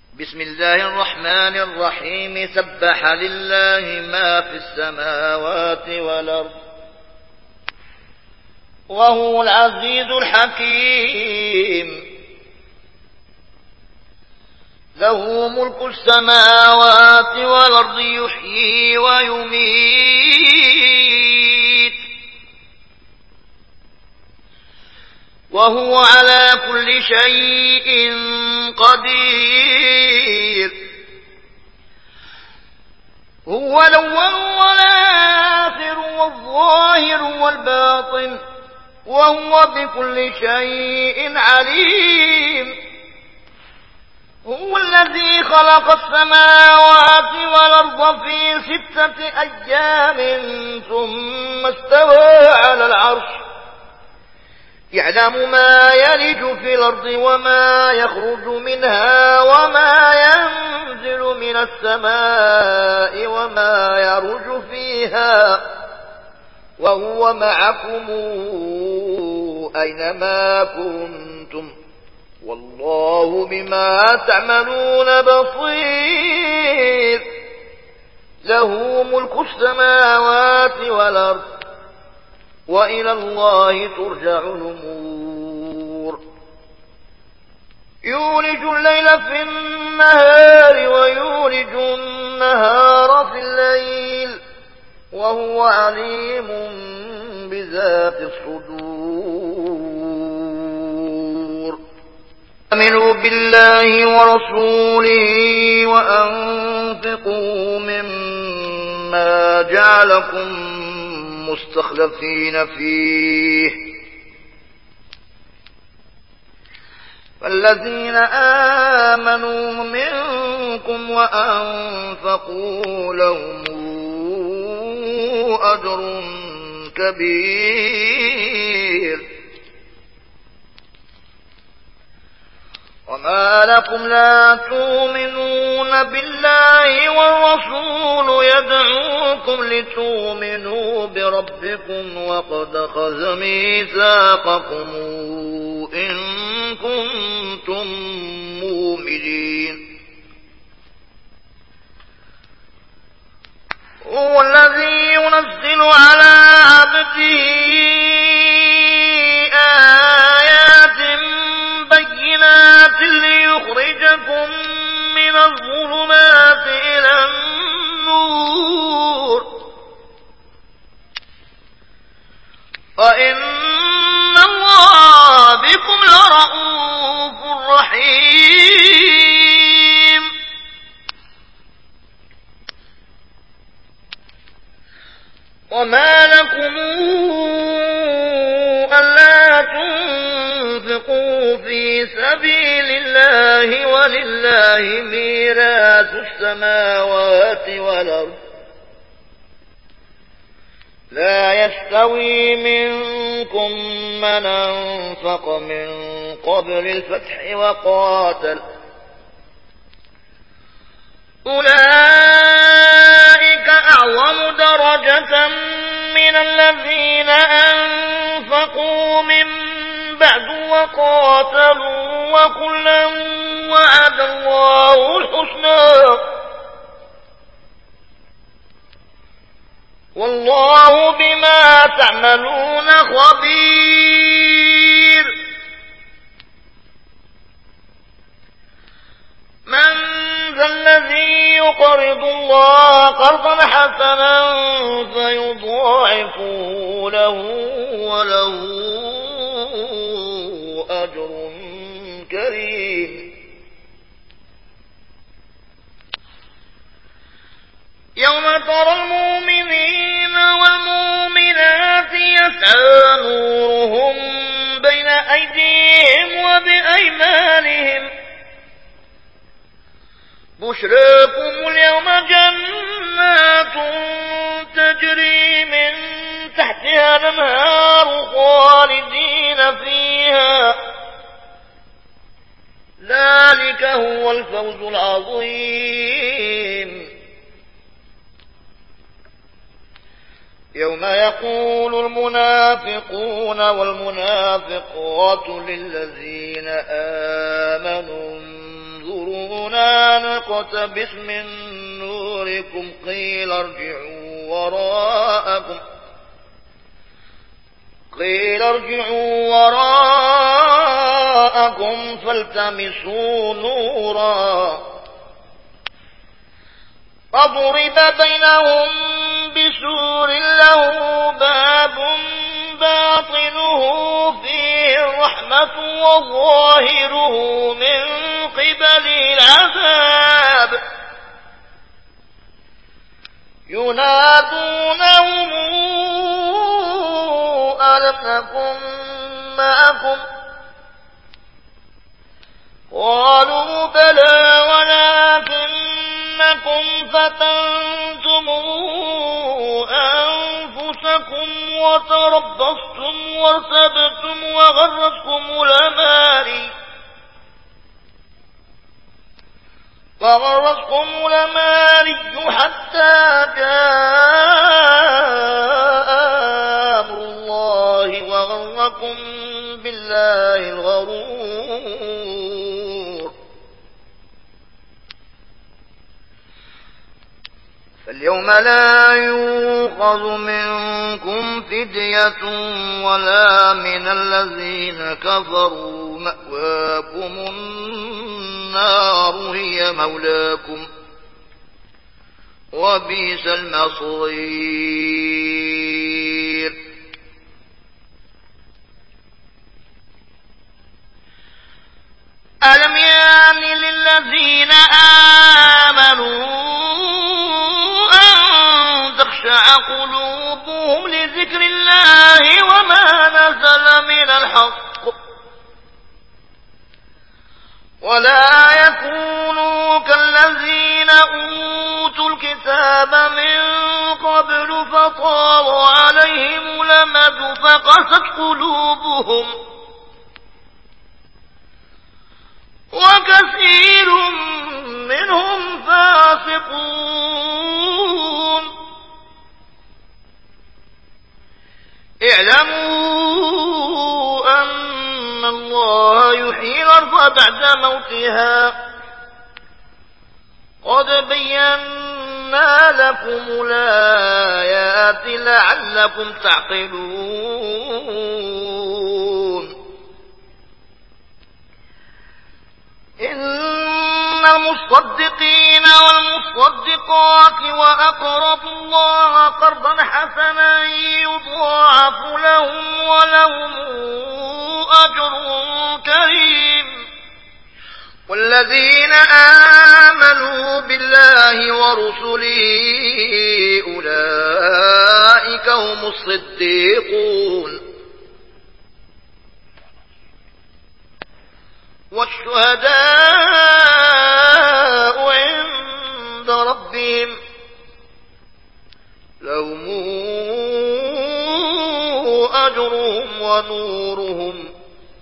بسم الله الرحمن الرحيم سبح لله ما في السماوات والأرض وهو العزيز الحكيم له ملك السماوات والأرض يحيي ويميت وهو على كل شيء قدير هو الأول والآخر والظاهر والباطن وهو بكل شيء عليم هو الذي خلق السماوات والأرض في 6 أيام ثم استوى على العرش يعلم ما يلج في الأرض وما يخرج منها وما ينزل من السماء وما يرج فيها وهو معكم أينما كنتم والله بما تعملون بصير له ملك السماوات والأرض وإلى الله ترجع الأمور يولج الليل في النهار ويولج النهار في الليل وهو عليم بذات الصدور آمنوا بالله ورسوله وأنفقوا مما جعلكم مستخلفين فيه فالذين آمنوا منكم وأنفقوا لهم أجر كبير وما لكم لا تؤمنون بالله والرسول يدعوكم لتؤمنوا بربكم وقد أخذ ميثاقكم إن كنتم مؤمنين هو الذي ينزل على عبده آيات بينات ليخرجكم من الظلمات إلى النور وإن الله بكم لرءوف رحيم وما لكم ألا تنفقوا في سبيل الله ولله ميراث السماوات والأرض لا يستوي منكم من أنفق من قبل الفتح وقاتل أولئك أعظم درجة من الذين أنفقوا من بعد وقاتلوا وكلا وعد الله الحسنى والله بما تعملون خبير من ذا الذي يقرض الله قرضا حسنا فيضاعفه له وله أجر كريم يوم ترى المؤمنين والمؤمنات يسعى نورهم بين أيديهم وبأيمانهم بشراكم اليوم جنات تجري من تحتها الأنهار خالدين فيها ذلك هو الفوز العظيم يوم يقول المنافقون والمنافقات للذين آمنوا انظرونا نقتبس من نوركم قيل ارجعوا وراءكم فالتمسوا نورا فضرب بينهم بسور له باب باطنه فيه الرحمة وظاهره من قبله العذاب ينادونهم ألم نكن معكم قالوا بلى ولكنكم فتنتم أنفسكم وتربصتم وارتبتم وغرتكم الأماني حتى جاء أمر الله وغركم بالله الغرور فاليوم لا يؤخذ منكم فدية ولا من الذين كفروا مأواكم النار هي مولاكم وبئس المصير ألم يأن للذين آمنوا أن تخشع قلوبهم لذكر الله وما نزل من الحق ولا يكونوا كالذين أوتوا الكتاب من قبل فطال عليهم الأمد فقست قلوبهم وكثير منهم فاسقون اعلموا أن الله يحيي الأرض بعد موتها قد بينا لكم الآيات لعلكم تعقلون إن المصدقين والمصدقات وأقرضوا الله قرضا حسنا يضاعف لهم ولهم أجر كريم والذين آمنوا بالله ورسله أولئك هم الصديقون والشهداء عند ربهم لهم أجرهم ونورهم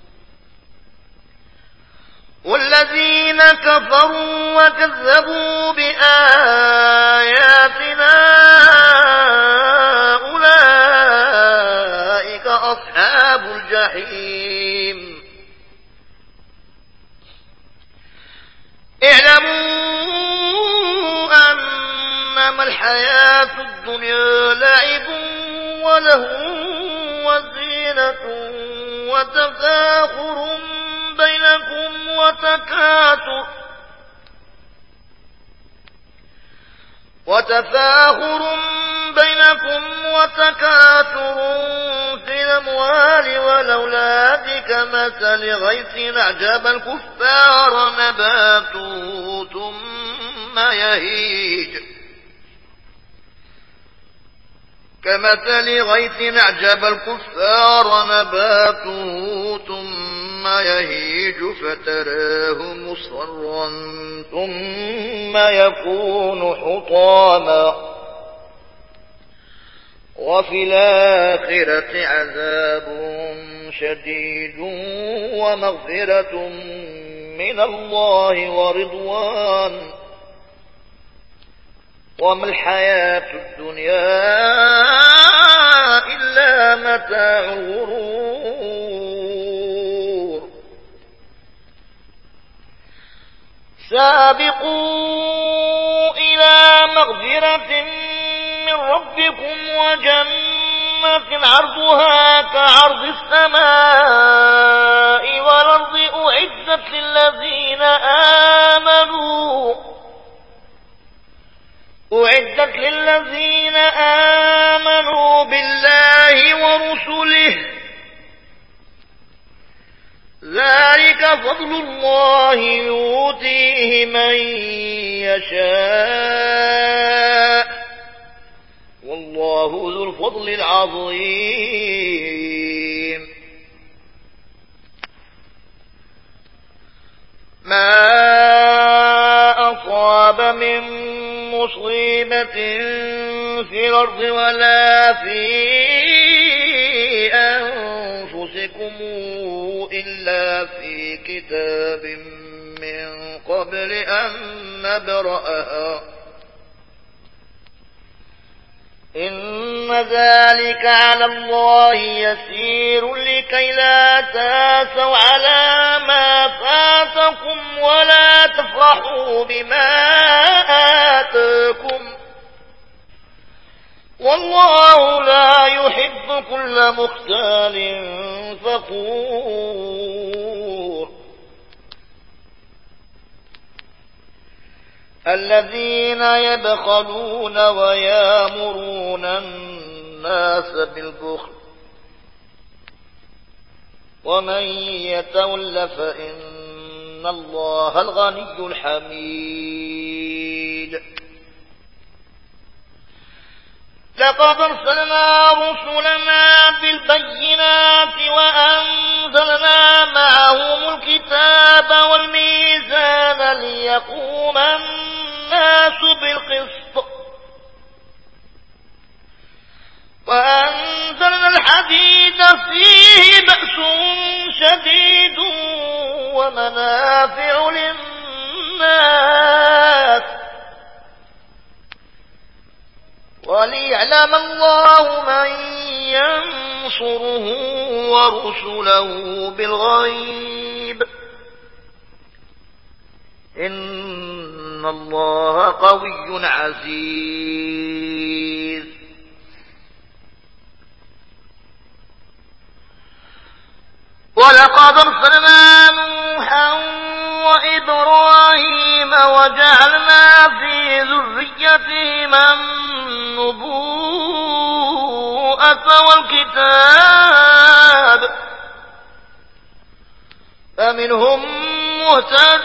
والذين كفروا وكذبوا بآياتنا أولئك أصحاب الجحيم اعلموا أنما الحياة الدنيا لعب وله وزينة وتفاخر بينكم وتكاثر في الأموال والأولاد كمثل غيث أعجب الكفار نباته ثم يهيج فتراه مصفرا ثم يكون حطاما وفي الآخرة عذاب شديد ومغفرة من الله ورضوان وما الحياة الدنيا إلا متاع الغرور سابقوا إلى مغفرة من ربكم وجنة عرضها كعرض السماء والأرض أعدت للذين آمنوا بالله ورسله ذلك فضل الله يؤتيه من يشاء والله ذو الفضل العظيم ما أصاب من مصيبة في الأرض ولا في أنفسكم إلا في كتاب من قبل أن نبرأها إن ذلك على الله يسير لكي لا تاسوا على ما فاتكم ولا تفرحوا بما آتاكم والله لا يحب كل مختال فخور الذين يبخلون ويامرون الناس بالبخل ومن يتول فإن الله الغني الحميد لقد أرسلنا رسلنا بالبينات وأنزلنا معهم الكتاب والميزان ليقوم الناس بالقسط وأنزلنا الحديد فيه بأس شديد ومنافع للناس وليعلم الله من ينصره ورسله بالغيب إن الله قوي عزيز ولقد أرسلنا نوحا وإبراهيم وجعلنا في ذريتهما النبوءة والكتاب فمنهم مهتد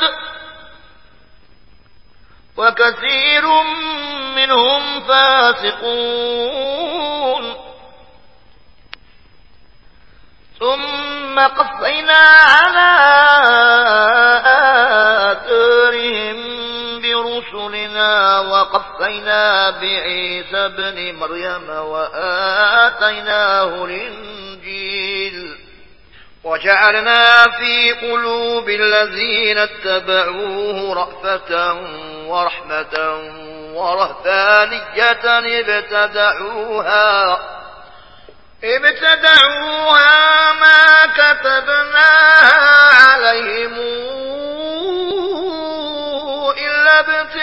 وكثير منهم فاسقون ثم قفينا على آثارهم برسلنا وقفينا بعيسى ابن مريم وآتيناه الإنجيل وجعلنا في قلوب الذين اتبعوه رأفة ورحمة ورهبانية ابتدعوها ما كتبناها عليهم إلا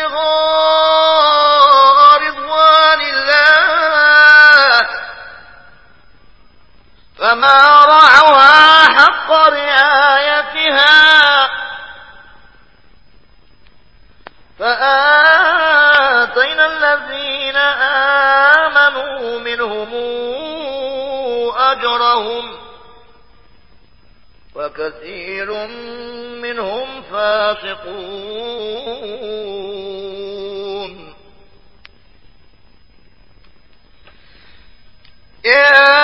ابتغاء رضوان الله فما رعوها حق رعايتها فآتينا الذين آمنوا منهم أجرهم وكثير منهم فاسقون يا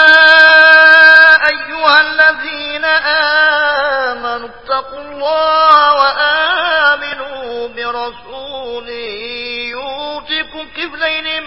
أيها الذين آمنوا اتقوا الله وآمنوا برسوله يؤتكم كفلين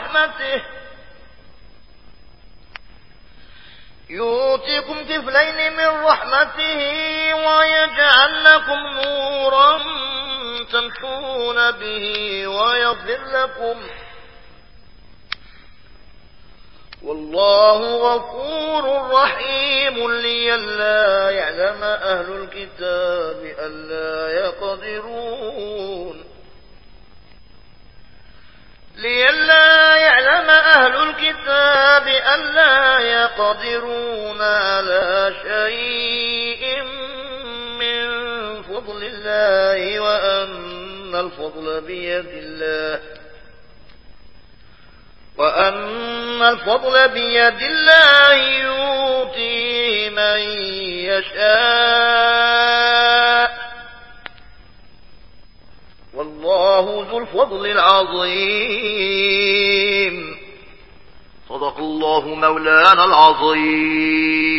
من رحمته ويجعل لكم نورا تمشون به والله غفور رحيم لئلا يعلم أهل الكتاب ألا يقدرون على شيء من فضل الله وأن الفضل بيد الله يؤتيه من يشاء والله ذو الفضل العظيم. صدق الله مولانا العظيم.